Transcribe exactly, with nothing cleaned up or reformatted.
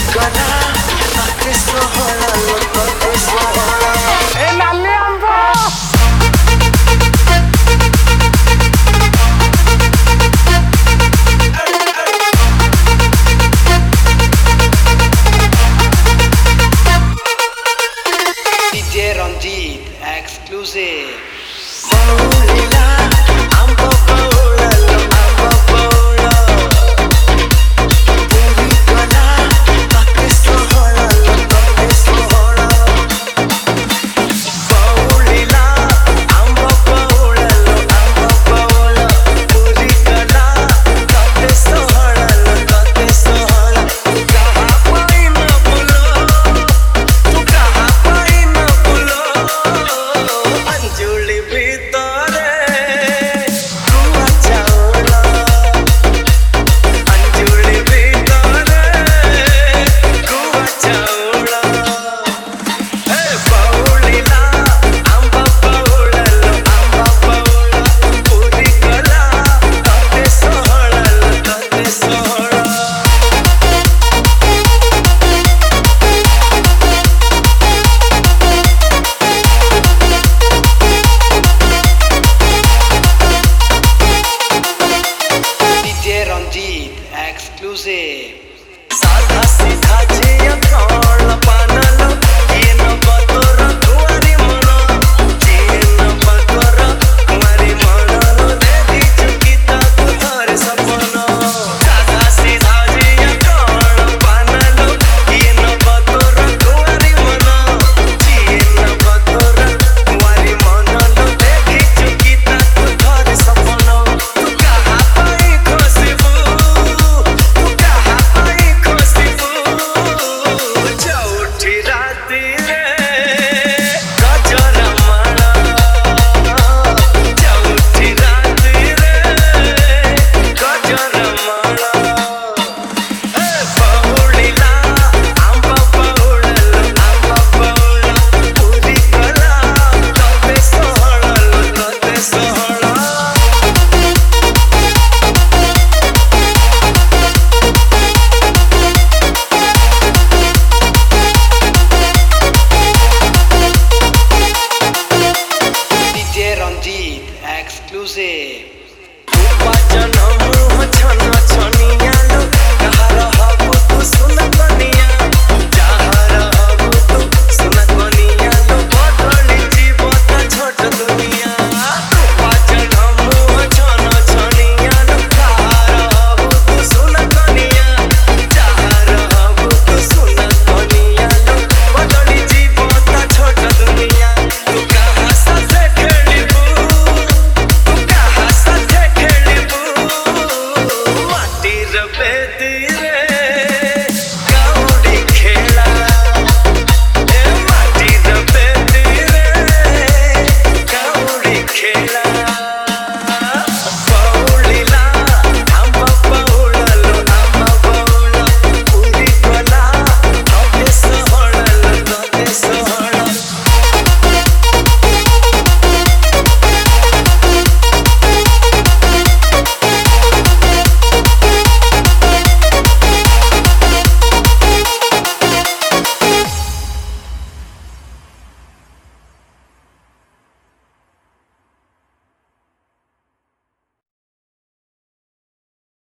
Exclusive. Exclusive. साधा सीधा जिया काळ पानलो ये न बतोर तुवारी मनो ये न बतोर तुवारी मनो देखी चुकीता तुझार सपनो साधा सीधा जिया काळ पानलो ये न बतोर तुवारी मनो ये न बतोर तुवारी मनो देखी चुकीता तुझार सपनो तू कहाँ पाई खुशबू Exclusive. Baby,